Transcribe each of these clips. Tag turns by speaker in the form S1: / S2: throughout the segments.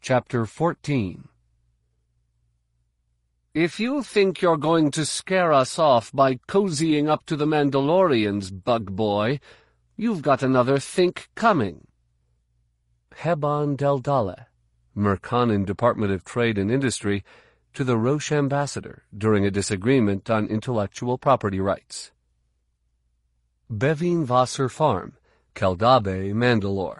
S1: Chapter 14. If you think you're going to scare us off by cozying up to the Mandalorians, Bug Boy, you've got another think coming. Hebon Deldala, Mercanin Department of Trade and Industry, to the Roche ambassador during a disagreement on intellectual property rights. Bevin Vassar Farm, Keldabe, Mandalore.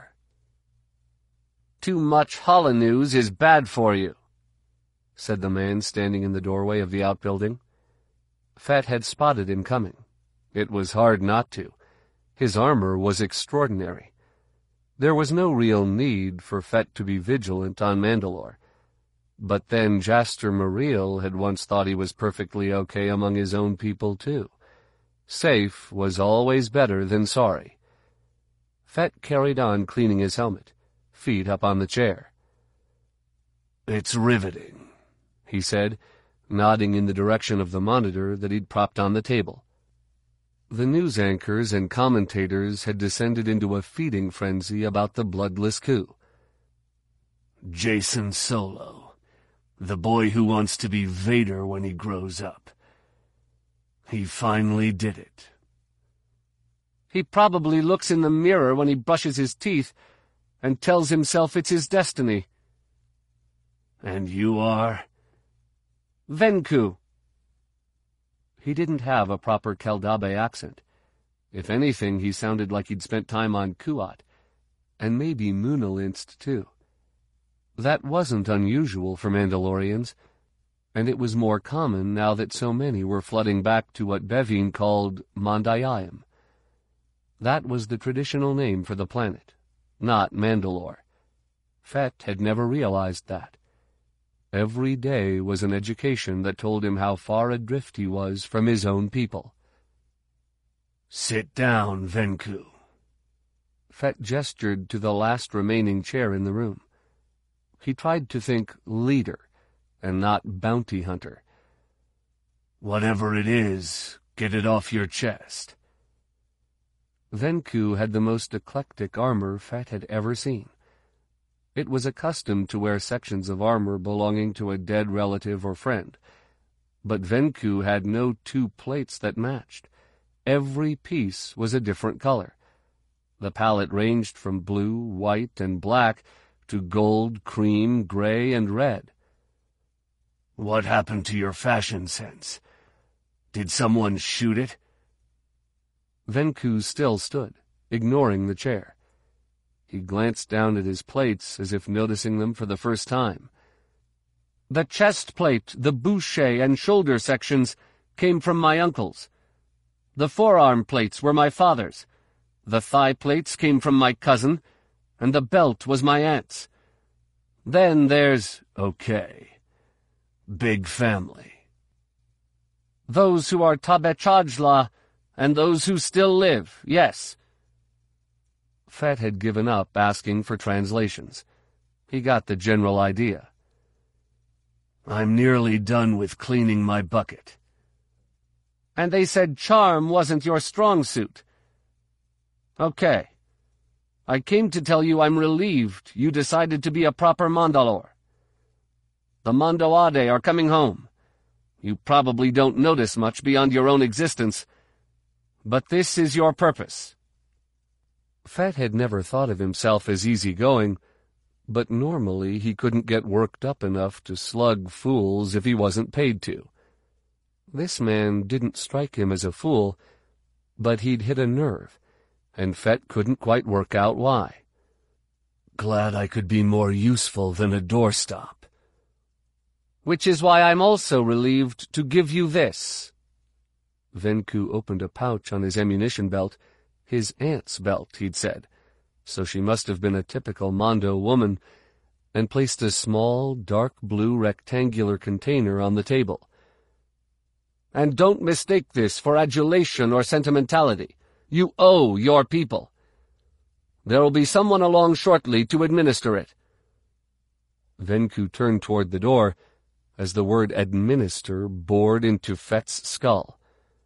S1: Too much holonews is bad for you, said the man standing in the doorway of the outbuilding. Fett had spotted him coming. It was hard not to. His armor was extraordinary. There was no real need for Fett to be vigilant on Mandalore. But then Jaster Muriel had once thought he was perfectly okay among his own people, too. Safe was always better than sorry. Fett carried on cleaning his helmet, feet up on the chair. "It's riveting," he said, nodding in the direction of the monitor that he'd propped on the table. The news anchors and commentators had descended into a feeding frenzy about the bloodless coup. "Jacen Solo, the boy who wants to be Vader when he grows up. He finally did it." He probably looks in the mirror when he brushes his teeth and tells himself it's his destiny. "And you are?" "Venku." He didn't have a proper Keldabe accent. If anything, he sounded like he'd spent time on Kuat, and maybe Munalinst, too. That wasn't unusual for Mandalorians, and it was more common now that so many were flooding back to what Bevin called Mondayim. That was the traditional name for the planet, not Mandalore. Fett had never realized that. Every day was an education that told him how far adrift he was from his own people. "Sit down, Venku." Fett gestured to the last remaining chair in the room. He tried to think leader and not bounty hunter. "Whatever it is, get it off your chest." Venku had the most eclectic armor Fett had ever seen. It was accustomed to wear sections of armor belonging to a dead relative or friend. But Venku had no two plates that matched. Every piece was a different color. The palette ranged from blue, white, and black to gold, cream, gray, and red. "What happened to your fashion sense? Did someone shoot it?" Venku still stood, ignoring the chair. He glanced down at his plates as if noticing them for the first time. "The chest plate, the boucher, and shoulder sections came from my uncles. The forearm plates were my father's. The thigh plates came from my cousin, and the belt was my aunt's. Then there's—" "Okay. Big family." "Those who are Tabechajla, and those who still live, yes." Fett had given up asking for translations. He got the general idea. "I'm nearly done with cleaning my bucket." "And they said charm wasn't your strong suit." "Okay. I came to tell you I'm relieved you decided to be a proper Mandalore. The Mondoade are coming home. You probably don't notice much beyond your own existence, but this is your purpose." Fett had never thought of himself as easygoing, but normally he couldn't get worked up enough to slug fools if he wasn't paid to. This man didn't strike him as a fool, but he'd hit a nerve, and Fett couldn't quite work out why. "Glad I could be more useful than a doorstop." "Which is why I'm also relieved to give you this." Venku opened a pouch on his ammunition belt. His aunt's belt, he'd said, so she must have been a typical Mondo woman, and placed a small, dark blue rectangular container on the table. "And don't mistake this for adulation or sentimentality. You owe your people. There will be someone along shortly to administer it." Venku turned toward the door as the word administer bored into Fett's skull.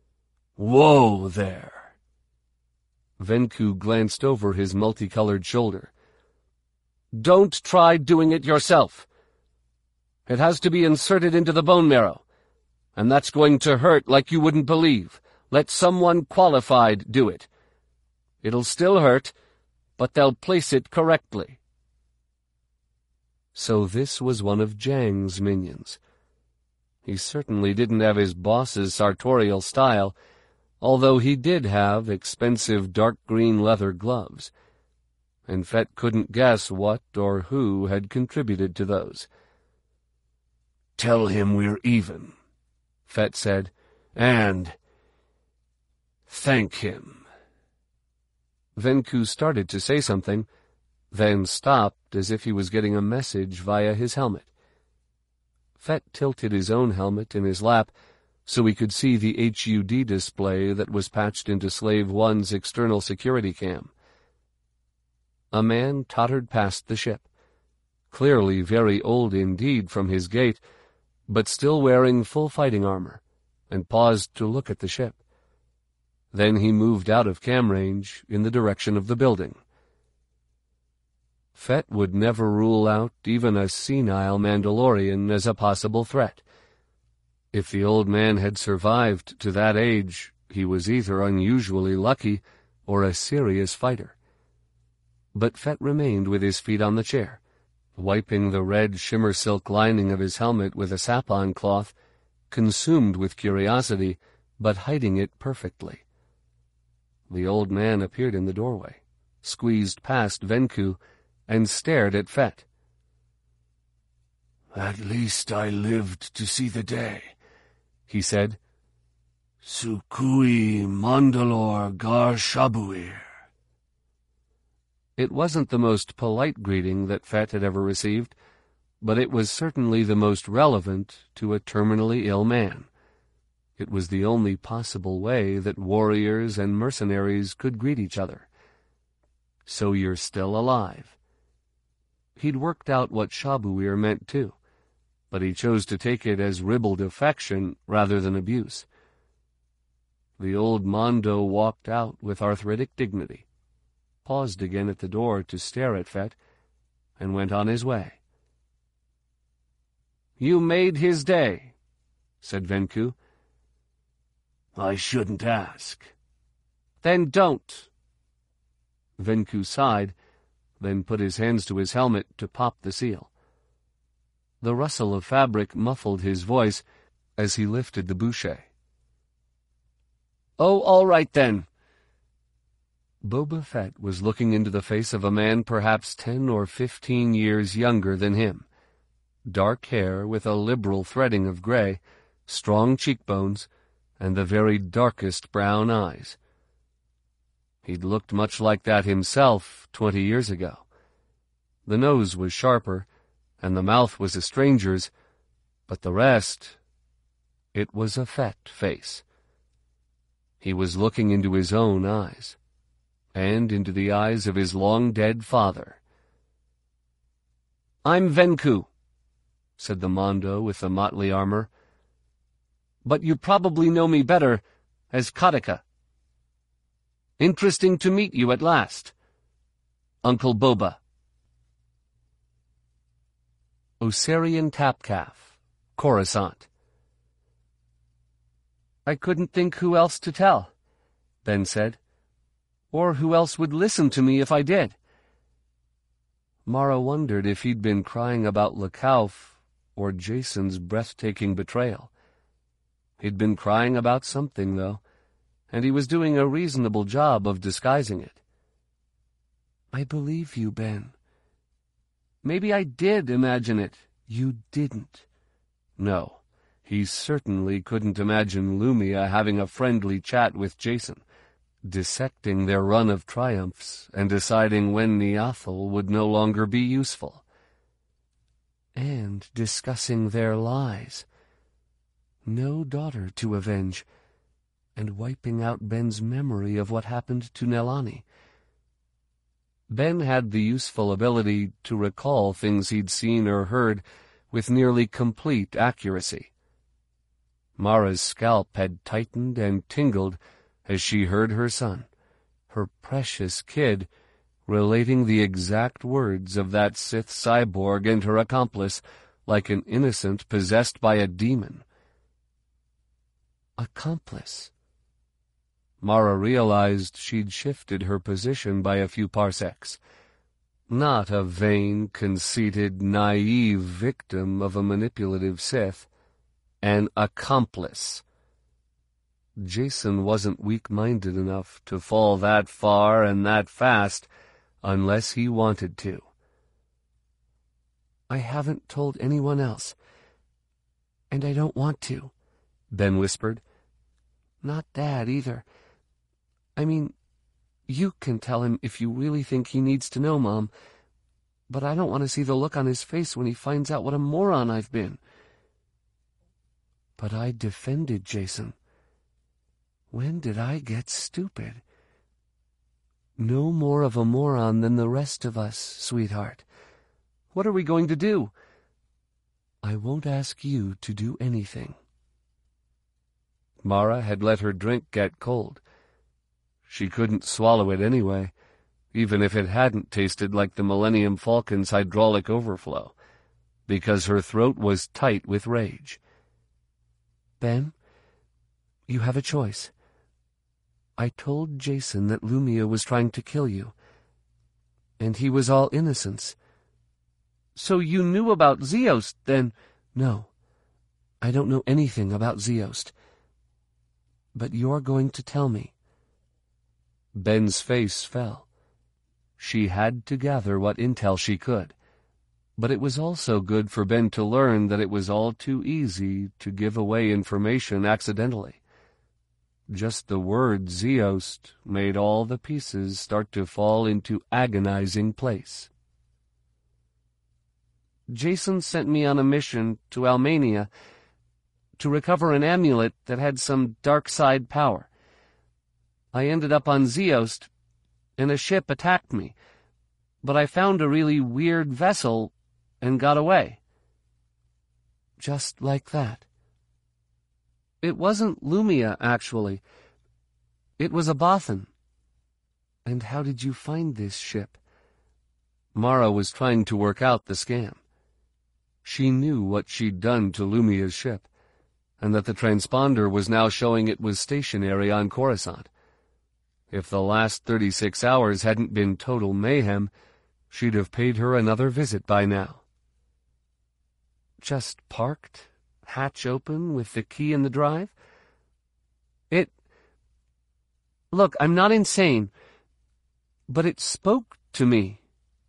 S1: "Whoa there!" Venku glanced over his multicolored shoulder. Don't try doing it yourself. It has to be inserted into the bone marrow, and that's going to hurt like you wouldn't believe. Let someone qualified do it. It'll still hurt, but they'll place it correctly." So this was one of Jang's minions. He certainly didn't have his boss's sartorial style, although he did have expensive dark green leather gloves, and Fett couldn't guess what or who had contributed to those. "Tell him we're even," Fett said, "and thank him." Venku started to say something, then stopped as if he was getting a message via his helmet. Fett tilted his own helmet in his lap so he could see the HUD display that was patched into Slave One's external security cam. A man tottered past the ship, clearly very old indeed from his gait, but still wearing full fighting armor, and paused to look at the ship. Then he moved out of cam range in the direction of the building. Fett would never rule out even a senile Mandalorian as a possible threat. If the old man had survived to that age, he was either unusually lucky or a serious fighter. But Fett remained with his feet on the chair, wiping the red shimmer silk lining of his helmet with a sapon cloth, consumed with curiosity, but hiding it perfectly. The old man appeared in the doorway, squeezed past Venku, and stared at Fett. "At least I lived to see the day," he said. "Sukui Mandalore Gar Shabuir." It wasn't the most polite greeting that Fett had ever received, but it was certainly the most relevant to a terminally ill man. It was the only possible way that warriors and mercenaries could greet each other. "So you're still alive." He'd worked out what Shabuir meant too, but he chose to take it as ribald affection rather than abuse. The old Mondo walked out with arthritic dignity, paused again at the door to stare at Fett, and went on his way. "You made his day," said Venku. "I shouldn't ask." "Then don't." Venku sighed, then put his hands to his helmet to pop the seal. The rustle of fabric muffled his voice as he lifted the bouquet. "Oh, all right then." Boba Fett was looking into the face of a man perhaps 10 or 15 years younger than him. Dark hair with a liberal threading of gray, strong cheekbones, and the very darkest brown eyes. He'd looked much like that himself 20 years ago. The nose was sharper, and the mouth was a stranger's, but the rest, it was a Fett face. He was looking into his own eyes, and into the eyes of his long-dead father. "I'm Venku," said the Mondo with the motley armor, "but you probably know me better as Kataka. Interesting to meet you at last. Uncle Boba." Osarian Tapcalf, Coruscant. "I couldn't think who else to tell," Ben said, "or who else would listen to me if I did." Mara wondered if he'd been crying about Lekauf or Jason's breathtaking betrayal. He'd been crying about something, though, and he was doing a reasonable job of disguising it. "I believe you, Ben." "Maybe I did imagine it." "You didn't." No, he certainly couldn't imagine Lumia having a friendly chat with Jason, dissecting their run of triumphs and deciding when Niathal would no longer be useful. And discussing their lies. No daughter to avenge, and wiping out Ben's memory of what happened to Nelani. Ben had the useful ability to recall things he'd seen or heard with nearly complete accuracy. Mara's scalp had tightened and tingled as she heard her son, her precious kid, relating the exact words of that Sith cyborg and her accomplice like an innocent possessed by a demon. Accomplice. Mara realized she'd shifted her position by a few parsecs. Not a vain, conceited, naive victim of a manipulative Sith. An accomplice. Jacen wasn't weak-minded enough to fall that far and that fast unless he wanted to. I haven't told anyone else, and I don't want to, Ben whispered. Not Dad, either. I mean, you can tell him if you really think he needs to know, Mom, but I don't want to see the look on his face when he finds out what a moron I've been. But I defended Jacen. When did I get stupid? No more of a moron than the rest of us, sweetheart. What are we going to do? I won't ask you to do anything. Mara had let her drink get cold. She couldn't swallow it anyway, even if it hadn't tasted like the Millennium Falcon's hydraulic overflow, because her throat was tight with rage. Ben, you have a choice. I told Jacen that Lumiya was trying to kill you, and he was all innocence. So you knew about Zeost, then? No, I don't know anything about Zeost. But you're going to tell me. Ben's face fell. She had to gather what intel she could, but it was also good for Ben to learn that it was all too easy to give away information accidentally. Just the word Zeost made all the pieces start to fall into agonizing place. Jacen sent me on a mission to Almania to recover an amulet that had some dark side power. I ended up on Zeost, and a ship attacked me, but I found a really weird vessel and got away. Just like that. It wasn't Lumiya, actually. It was a Bothan. And how did you find this ship? Mara was trying to work out the scam. She knew what she'd done to Lumiya's ship, and that the transponder was now showing it was stationary on Coruscant. If the last 36 hours hadn't been total mayhem, she'd have paid her another visit by now. Just parked, hatch open, with the key in the drive? Look, I'm not insane, but it spoke to me.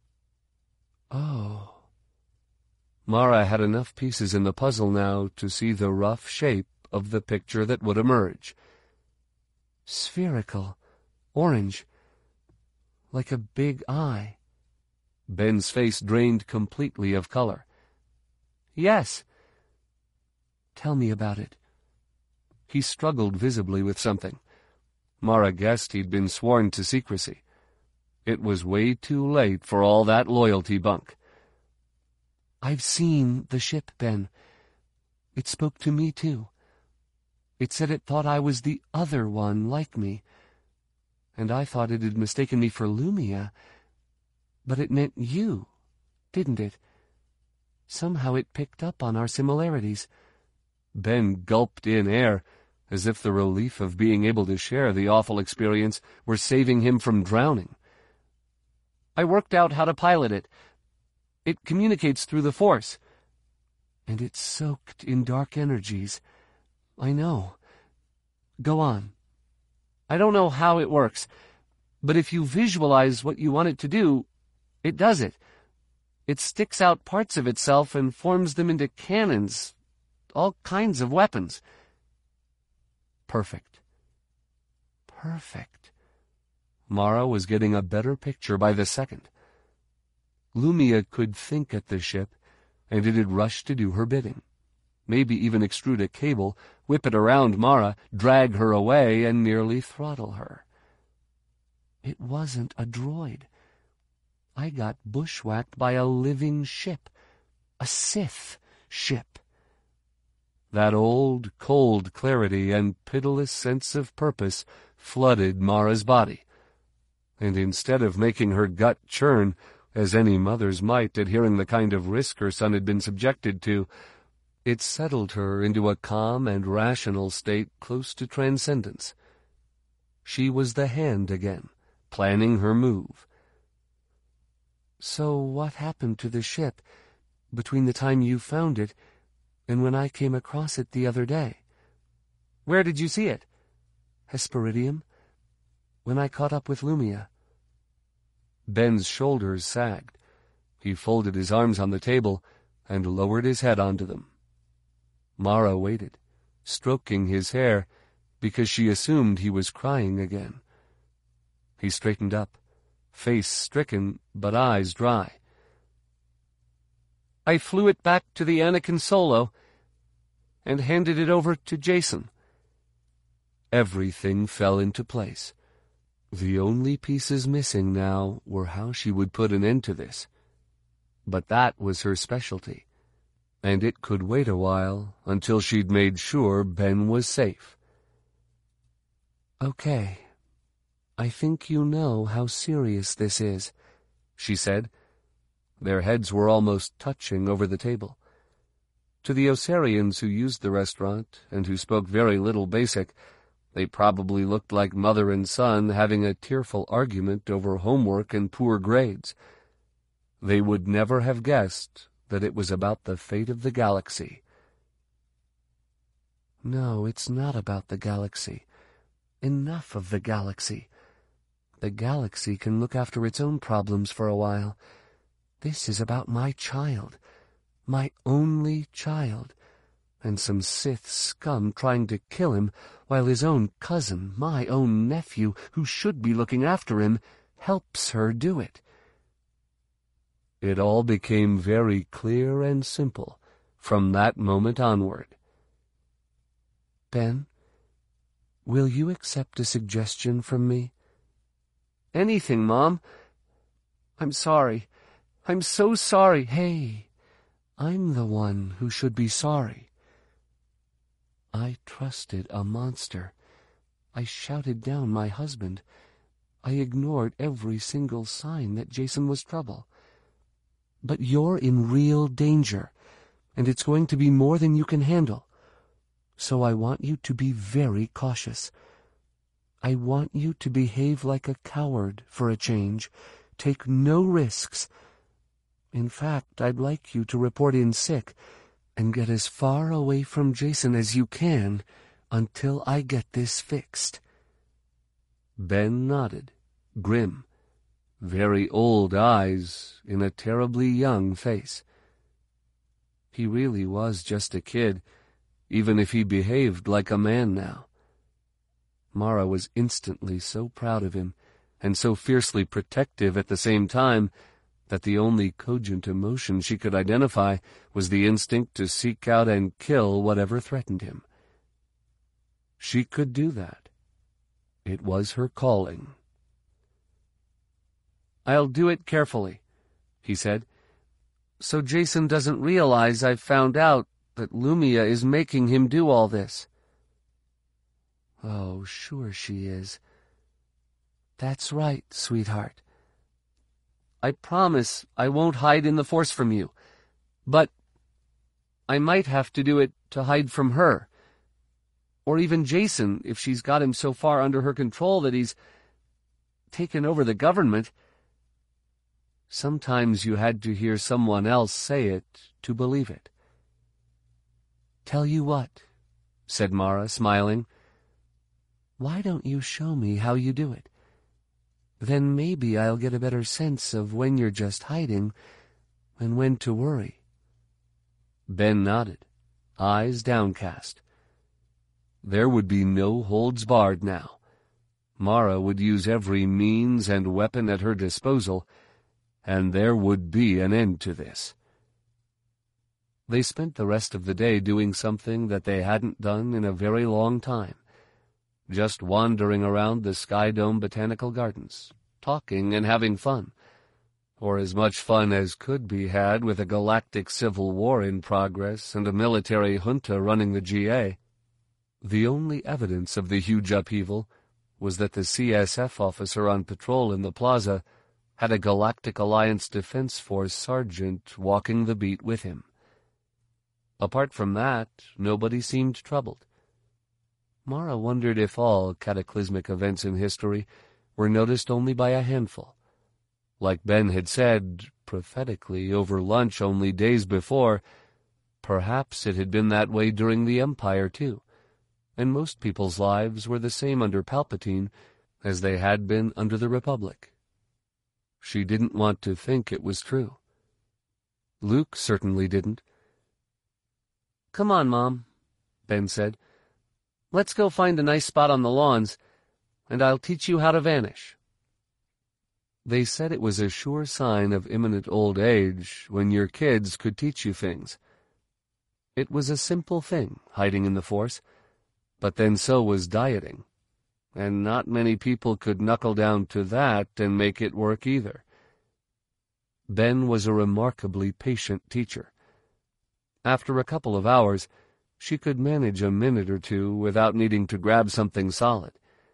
S1: Oh. Mara had enough pieces in the puzzle now to see the rough shape of the picture that would emerge. Spherical, orange, like a big eye. Ben's face drained completely of color. Yes. Tell me about it. He struggled visibly with something. Mara guessed he'd been sworn to secrecy. It was way too late for all that loyalty bunk. I've seen the ship, Ben. It spoke to me, too. It said it thought I was the other one like me, and I thought it had mistaken me for Lumiya, but it meant you, didn't it? Somehow it picked up on our similarities. Ben gulped in air, as if the relief of being able to share the awful experience were saving him from drowning. I worked out how to pilot it. It communicates through the Force. And it's soaked in dark energies. I know. Go on. I don't know how it works, but if you visualize what you want it to do, it does it. It sticks out parts of itself and forms them into cannons, all kinds of weapons. Perfect. Perfect. Mara was getting a better picture by the second. Lumiya could think at the ship, and it'd rush to do her bidding. Maybe even extrude a cable, whip it around Mara, drag her away, and nearly throttle her. It wasn't a droid. I got bushwhacked by a living ship. A Sith ship. That old, cold clarity and pitiless sense of purpose flooded Mara's body. and instead of making her gut churn, as any mother's might at hearing the kind of risk her son had been subjected to, it settled her into a calm and rational state close to transcendence. She was the hand again, planning her move. "So what happened to the ship between the time you found it and when I came across it the other day?" "Where did you see it?" "Hesperidium, when I caught up with Lumia." Ben's shoulders sagged. He folded his arms on the table and lowered his head onto them. Mara waited, stroking his hair, because she assumed he was crying again. He straightened up, face stricken but eyes dry. "I flew it back to the Anakin Solo and handed it over to Jacen." Everything fell into place. The only pieces missing now were how she would put an end to this. But that was her specialty, and it could wait a while until she'd made sure Ben was safe. "Okay, I think you know how serious this is," she said. Their heads were almost touching over the table. To the Osarians who used the restaurant and who spoke very little Basic, they probably looked like mother and son having a tearful argument over homework and poor grades. They would never have guessed that it was about the fate of the galaxy. "No, it's not about the galaxy. Enough of the galaxy. The galaxy can look after its own problems for a while. This is about my child, my only child, and some Sith scum trying to kill him while his own cousin, my own nephew, who should be looking after him, helps her do it." It all became very clear and simple from that moment onward. "Ben, will you accept a suggestion from me?" "Anything, Mom. I'm sorry. I'm so sorry." "Hey, I'm the one who should be sorry. I trusted a monster. I shouted down my husband. I ignored every single sign that Jacen was trouble. But you're in real danger, and it's going to be more than you can handle. So I want you to be very cautious. I want you to behave like a coward for a change. Take no risks. In fact, I'd like you to report in sick and get as far away from Jacen as you can until I get this fixed." Ben nodded, grim, very old eyes in a terribly young face. He really was just a kid, even if he behaved like a man now. Mara was instantly so proud of him, and so fiercely protective at the same time, that the only cogent emotion she could identify was the instinct to seek out and kill whatever threatened him. She could do that. It was her calling. "I'll do it carefully," he said, "so Jacen doesn't realize I've found out that Lumia is making him do all this." "Oh, sure she is. That's right, sweetheart. I promise I won't hide in the Force from you, but I might have to do it to hide from her. Or even Jacen, if she's got him so far under her control that he's taken over the government." Sometimes you had to hear someone else say it to believe it. "Tell you what," said Mara, smiling. "Why don't you show me how you do it? Then maybe I'll get a better sense of when you're just hiding and when to worry." Ben nodded, eyes downcast. There would be no holds barred now. Mara would use every means and weapon at her disposal, and there would be an end to this. They spent the rest of the day doing something that they hadn't done in a very long time, just wandering around the Sky Dome Botanical Gardens, talking and having fun, or as much fun as could be had with a galactic civil war in progress and a military junta running the GA. The only evidence of the huge upheaval was that the CSF officer on patrol in the plaza had a Galactic Alliance Defense Force sergeant walking the beat with him. Apart from that, nobody seemed troubled. Mara wondered if all cataclysmic events in history were noticed only by a handful. Like Ben had said, prophetically, over lunch only days before, perhaps it had been that way during the Empire, too, and most people's lives were the same under Palpatine as they had been under the Republic. She didn't want to think it was true. Luke certainly didn't. "Come on, Mom," Ben said. "Let's go find a nice spot on the lawns, and I'll teach you how to vanish." They said it was a sure sign of imminent old age when your kids could teach you things. It was a simple thing, hiding in the Force, but then so was dieting, and not many people could knuckle down to that and make it work either. Ben was a remarkably patient teacher. After a couple of hours, she could manage a minute or two without needing to grab something solid.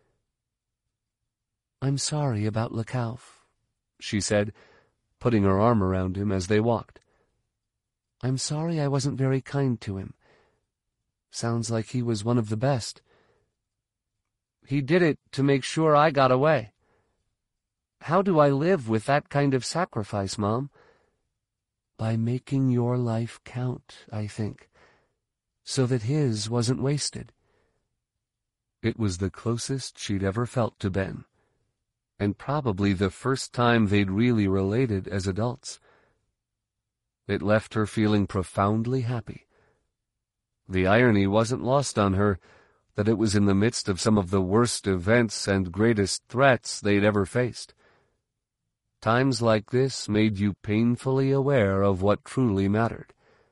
S1: "I'm sorry about Lekauf," she said, putting her arm around him as they walked. "I'm sorry I wasn't very kind to him. Sounds like he was one of the best. He did it to make sure I got away. How do I live with that kind of sacrifice, Mom?" "By making your life count, I think, so that his wasn't wasted." It was the closest she'd ever felt to Ben, and probably the first time they'd really related as adults. It left her feeling profoundly happy. The irony wasn't lost on her that it was in the midst of some of the worst events and greatest threats they'd ever faced. Times like this made you painfully aware of what truly mattered.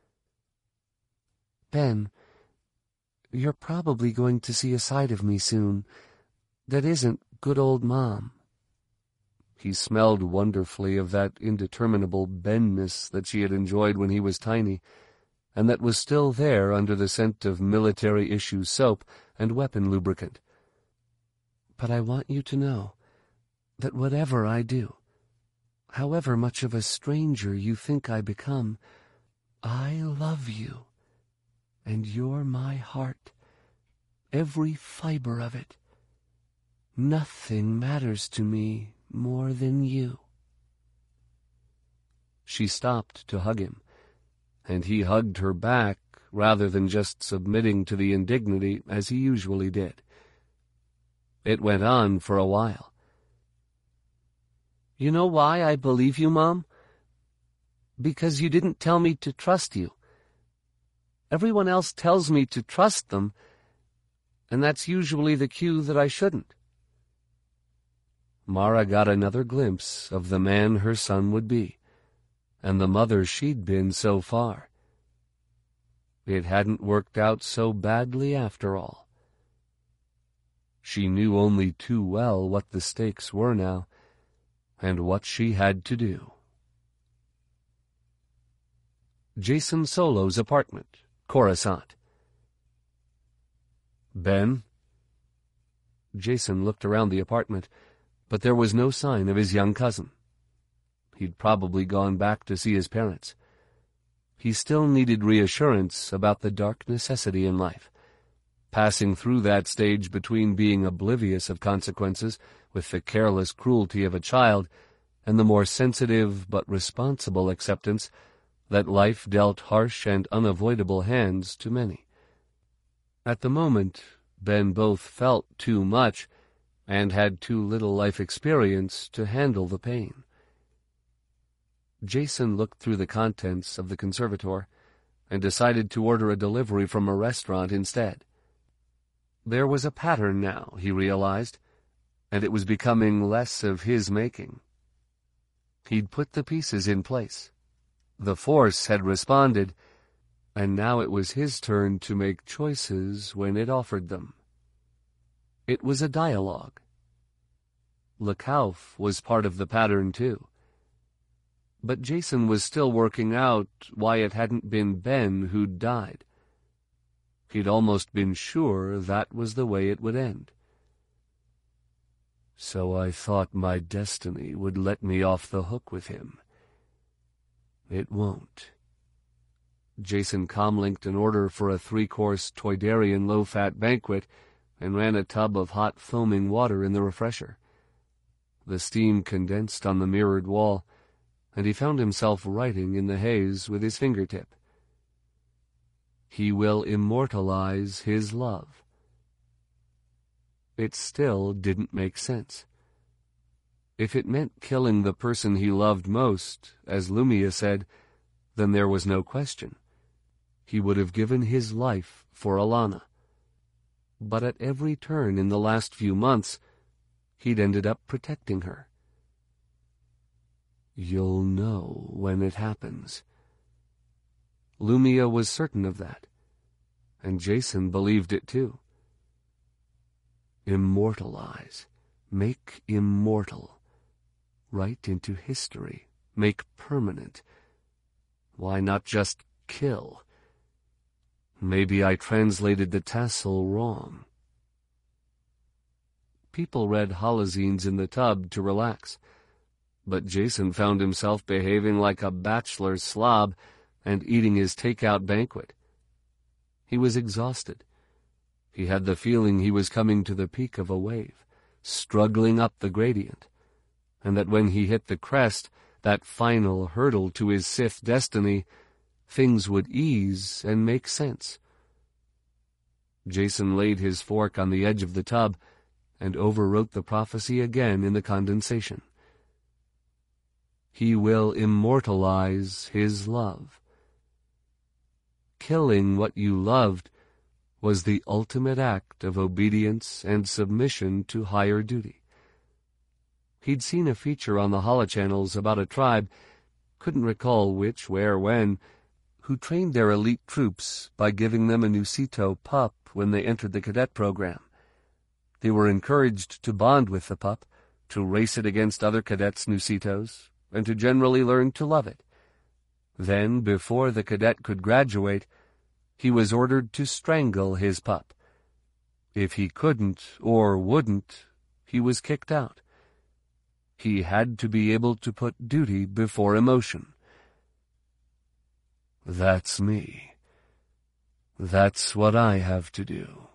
S1: "Ben, you're probably going to see a side of me soon that isn't good old Mom." He smelled wonderfully of that indeterminable Ben-ness that she had enjoyed when he was tiny, and that was still there under the scent of military-issue soap and weapon lubricant. "But I want you to know that whatever I do, however much of a stranger you think I become, I love you, and you're my heart, every fiber of it. Nothing matters to me more than you." She stopped to hug him, and he hugged her back rather than just submitting to the indignity as he usually did. It went on for a while. "You know why I believe you, Mom? Because you didn't tell me to trust you. Everyone else tells me to trust them, and that's usually the cue that I shouldn't." Mara got another glimpse of the man her son would be, and the mother she'd been so far. It hadn't worked out so badly after all. She knew only too well what the stakes were now, and what she had to do. Jacen Solo's apartment, Coruscant. "Ben?" Jacen looked around the apartment, but there was no sign of his young cousin. He'd probably gone back to see his parents. He still needed reassurance about the dark necessity in life, passing through that stage between being oblivious of consequences with the careless cruelty of a child and the more sensitive but responsible acceptance that life dealt harsh and unavoidable hands to many. At the moment, Ben both felt too much and had too little life experience to handle the pain. Jacen looked through the contents of the conservator and decided to order a delivery from a restaurant instead. There was a pattern now, he realized, and it was becoming less of his making. He'd put the pieces in place. The Force had responded, and now it was his turn to make choices when it offered them. It was a dialogue. Lekauf was part of the pattern, too. But Jacen was still working out why it hadn't been Ben who'd died. He'd almost been sure that was the way it would end. So I thought my destiny would let me off the hook with him. It won't. Jason comlinked an order for a 3-course Toydarian low-fat banquet and ran a tub of hot foaming water in the refresher. The steam condensed on the mirrored wall, and he found himself writing in the haze with his fingertip. He will immortalize his love. It still didn't make sense. If it meant killing the person he loved most, as Lumia said, then there was no question. He would have given his life for Alanna. But at every turn in the last few months, he'd ended up protecting her. You'll know when it happens. Lumia was certain of that, and Jason believed it too. Immortalize, make immortal, write into history, make permanent. Why not just kill? Maybe I translated the tassel wrong. People read holozines in the tub to relax, but Jason found himself behaving like a bachelor slob and eating his takeout banquet. He was exhausted. He had the feeling he was coming to the peak of a wave, struggling up the gradient, and that when he hit the crest, that final hurdle to his Sith destiny, things would ease and make sense. Jason laid his fork on the edge of the tub and overwrote the prophecy again in the condensation. He will immortalize his love. Killing what you loved was the ultimate act of obedience and submission to higher duty. He'd seen a feature on the holochannels about a tribe, couldn't recall which, where, when, who trained their elite troops by giving them a Nusito pup when they entered the cadet program. They were encouraged to bond with the pup, to race it against other cadets' Nusitos, and to generally learn to love it. Then, before the cadet could graduate, he was ordered to strangle his pup. If he couldn't or wouldn't, he was kicked out. He had to be able to put duty before emotion. That's me. That's what I have to do.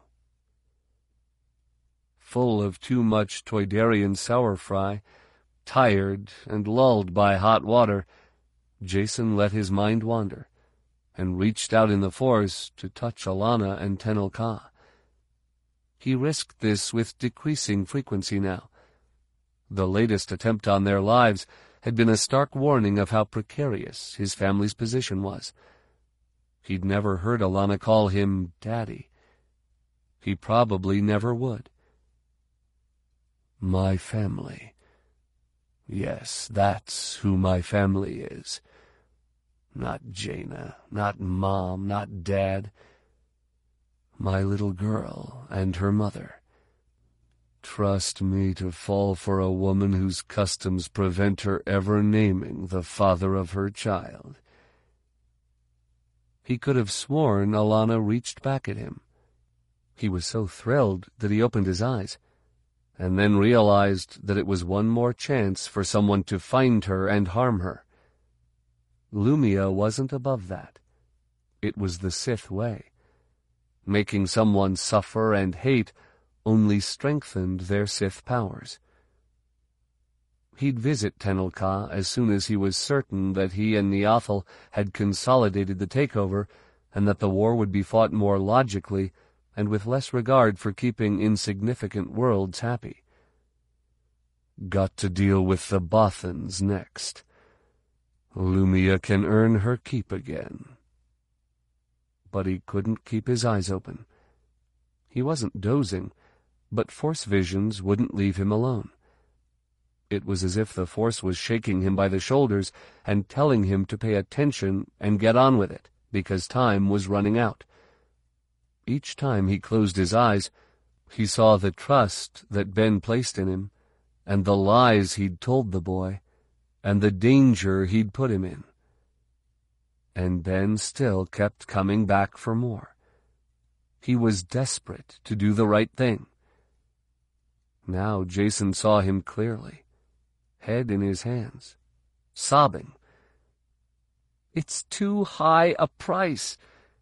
S1: Full of too much Toydarian sour fry, tired and lulled by hot water, Jason let his mind wander, and reached out in the Force to touch Alanna and Tenel Ka. He risked this with decreasing frequency now. The latest attempt on their lives had been a stark warning of how precarious his family's position was. He'd never heard Alanna call him Daddy. He probably never would. My family. Yes, that's who my family is. Not Jaina, not Mom, not Dad. My little girl and her mother. Trust me to fall for a woman whose customs prevent her ever naming the father of her child. He could have sworn Alanna reached back at him. He was so thrilled that he opened his eyes, and then realized that it was one more chance for someone to find her and harm her. Lumia wasn't above that. It was the Sith way. Making someone suffer and hate only strengthened their Sith powers. He'd visit Tenel Ka as soon as he was certain that he and Niathal had consolidated the takeover and that the war would be fought more logically and with less regard for keeping insignificant worlds happy. Got to deal with the Bothans next. Lumia can earn her keep again. But he couldn't keep his eyes open. He wasn't dozing, but Force visions wouldn't leave him alone. It was as if the Force was shaking him by the shoulders and telling him to pay attention and get on with it, because time was running out. Each time he closed his eyes, he saw the trust that Ben placed in him, and the lies he'd told the boy, and the danger he'd put him in. And Ben still kept coming back for more. He was desperate to do the right thing. Now Jason saw him clearly, head in his hands, sobbing. "It's too high a price."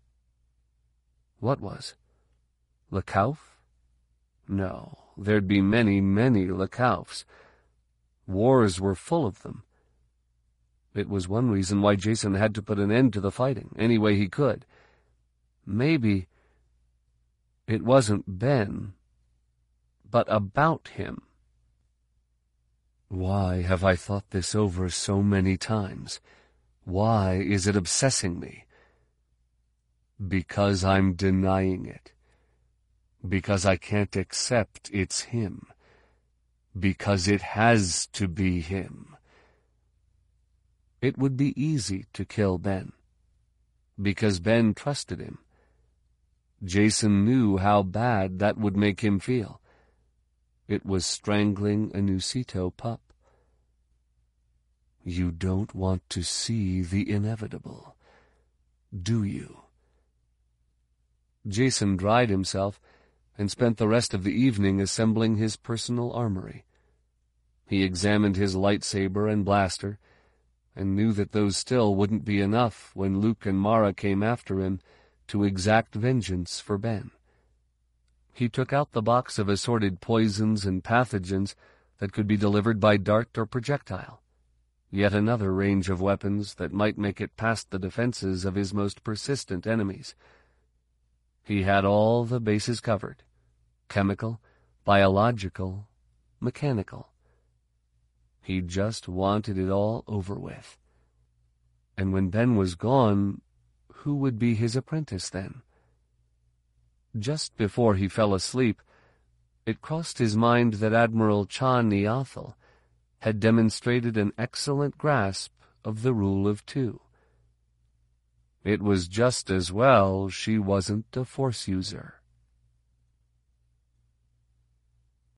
S1: What was? Lekauf? No, there'd be many, many Lekaufs. Wars were full of them. It was one reason why Jason had to put an end to the fighting, any way he could. Maybe it wasn't Ben, but about him. Why have I thought this over so many times? Why is it obsessing me? Because I'm denying it. Because I can't accept it's him. Because it has to be him. It would be easy to kill Ben, because Ben trusted him. Jason knew how bad that would make him feel. It was strangling a Nusito pup. You don't want to see the inevitable, do you? Jason dried himself and spent the rest of the evening assembling his personal armory. He examined his lightsaber and blaster, and knew that those still wouldn't be enough when Luke and Mara came after him to exact vengeance for Ben. He took out the box of assorted poisons and pathogens that could be delivered by dart or projectile, yet another range of weapons that might make it past the defenses of his most persistent enemies. He had all the bases covered: chemical, biological, mechanical. He just wanted it all over with. And when Ben was gone, who would be his apprentice then? Just before he fell asleep, it crossed his mind that Admiral Cha-Ni-Athal had demonstrated an excellent grasp of the rule of two. It was just as well she wasn't a Force user.